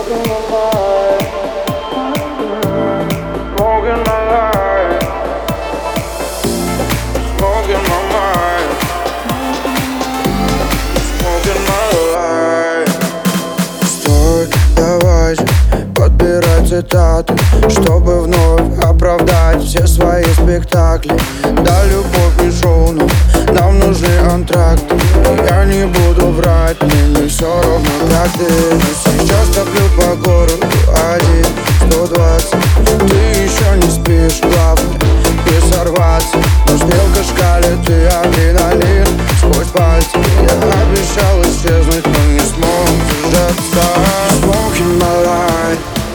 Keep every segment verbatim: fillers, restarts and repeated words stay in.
Цитаты, чтобы вновь оправдать все свои спектакли. Да, любовь не шоу, но нам нужны антракты. Я не буду врать, мне не все равно, как ты. Но сейчас топлю по городу один, сто двадцать. Ты еще не спишь, главное не сорваться. Но стрелка шкалит и адреналин сквозь пальцы. Я обещал исчезнуть, но не смог сжаться. Smoking my life,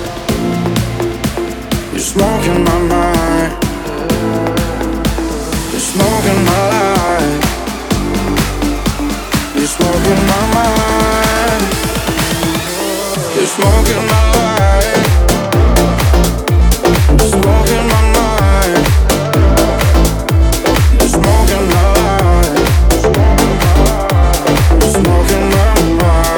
you're smoking my mind. You're smoking my life. You're smoking my mind. You're smoking my life. You're smoking my mind. You're smoking my life. You're smoking my mind.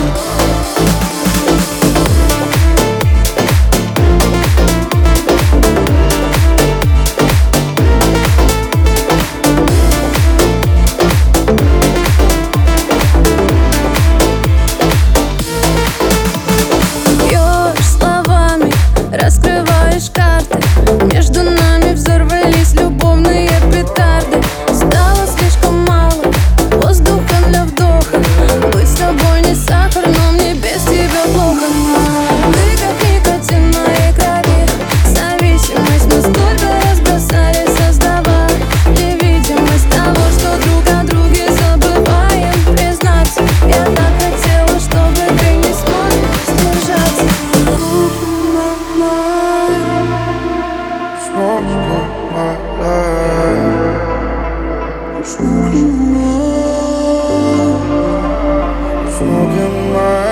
Раскрываешь карты, между нами взорвались любовные петарды. Стало слишком мало воздуха для вдоха. Быть с тобой не сахар, но мне без тебя плохо. Ты как никотин в моей крови. Зависимость настолько разбросали, создавая невидимость того, что друг о друге забываем. Признаться, я так хотела, чтобы ты не смог сдержаться. Smoking my life, smoking my